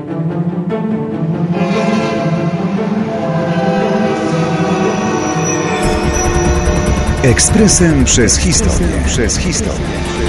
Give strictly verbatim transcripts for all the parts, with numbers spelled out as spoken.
Ekspresem przez historię. Przez historię.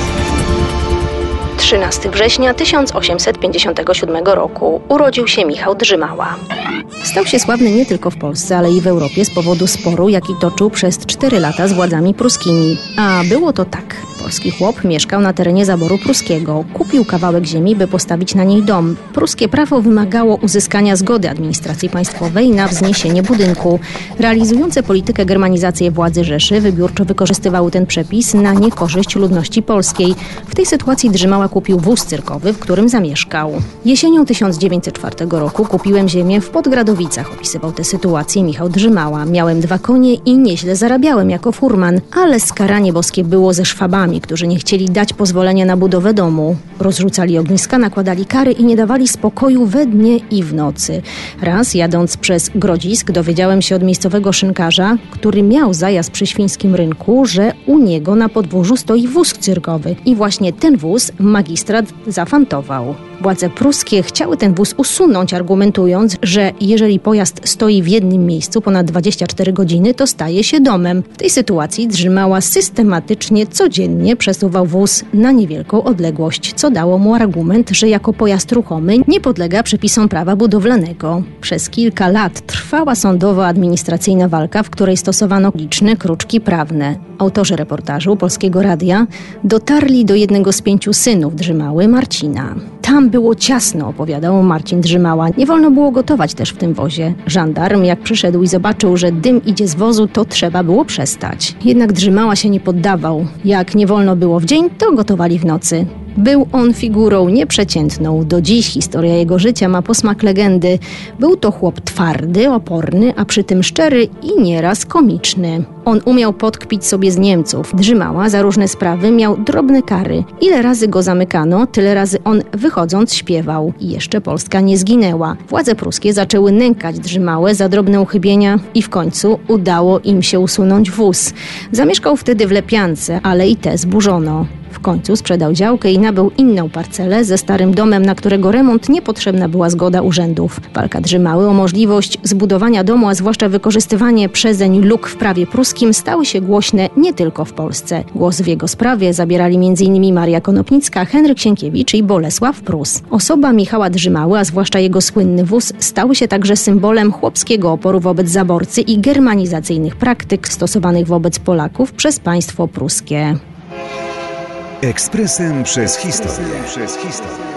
trzynastego września tysiąc osiemset pięćdziesiątego siódmego roku urodził się Michał Drzymała. Stał się sławny nie tylko w Polsce, ale i w Europie z powodu sporu, jaki toczył przez cztery lata z władzami pruskimi. A było to tak. Polski chłop mieszkał na terenie zaboru pruskiego. Kupił kawałek ziemi, by postawić na niej dom. Pruskie prawo wymagało uzyskania zgody administracji państwowej na wzniesienie budynku. Realizujące politykę germanizacji władzy Rzeszy wybiórczo wykorzystywały ten przepis na niekorzyść ludności polskiej. W tej sytuacji Drzymała kupił wóz cyrkowy, w którym zamieszkał. Jesienią tysiąc dziewięćset czwartego roku kupiłem ziemię w Podgradowicach. Opisywał tę sytuację Michał Drzymała. Miałem dwa konie i nieźle zarabiałem jako furman, ale skaranie boskie było ze Szwabami, którzy nie chcieli dać pozwolenia na budowę domu. Rozrzucali ogniska, nakładali kary i nie dawali spokoju we dnie i w nocy. Raz, jadąc przez Grodzisk, dowiedziałem się od miejscowego szynkarza, który miał zajazd przy Świńskim Rynku, że u niego na podwórzu stoi wóz cyrkowy. I właśnie ten wóz magistrat zafantował. Władze pruskie chciały ten wóz usunąć, argumentując, że jeżeli pojazd stoi w jednym miejscu ponad dwadzieścia cztery godziny, to staje się domem. W tej sytuacji Drzymała systematycznie, codziennie przesuwał wóz na niewielką odległość, co dało mu argument, że jako pojazd ruchomy nie podlega przepisom prawa budowlanego. Przez kilka lat trwała sądowo-administracyjna walka, w której stosowano liczne kruczki prawne. Autorzy reportażu Polskiego Radia dotarli do jednego z pięciu synów Drzymały, Marcina. Tam było ciasno, opowiadał Marcin Drzymała. Nie wolno było gotować też w tym wozie. Żandarm, jak przyszedł i zobaczył, że dym idzie z wozu, to trzeba było przestać. Jednak Drzymała się nie poddawał. Jak nie wolno było w dzień, to gotowali w nocy. Był on figurą nieprzeciętną. Do dziś historia jego życia ma posmak legendy. Był to chłop twardy, oporny, a przy tym szczery i nieraz komiczny. On umiał podkpić sobie z Niemców. Drzymała za różne sprawy miał drobne kary. Ile razy go zamykano, tyle razy on wychodząc śpiewał. I jeszcze Polska nie zginęła. Władze pruskie zaczęły nękać Drzymałę za drobne uchybienia i w końcu udało im się usunąć wóz. Zamieszkał wtedy w Lepiance, ale i tę zburzono. W końcu sprzedał działkę i nabył inną parcelę ze starym domem, na którego remont niepotrzebna była zgoda urzędów. Walka Drzymały o możliwość zbudowania domu, a zwłaszcza wykorzystywanie przezeń luk w prawie pruskim stały się głośne nie tylko w Polsce. Głos w jego sprawie zabierali między innymi Maria Konopnicka, Henryk Sienkiewicz i Bolesław Prus. Osoba Michała Drzymały, a zwłaszcza jego słynny wóz, stały się także symbolem chłopskiego oporu wobec zaborcy i germanizacyjnych praktyk stosowanych wobec Polaków przez państwo pruskie. Ekspresem przez historię. Przez historię.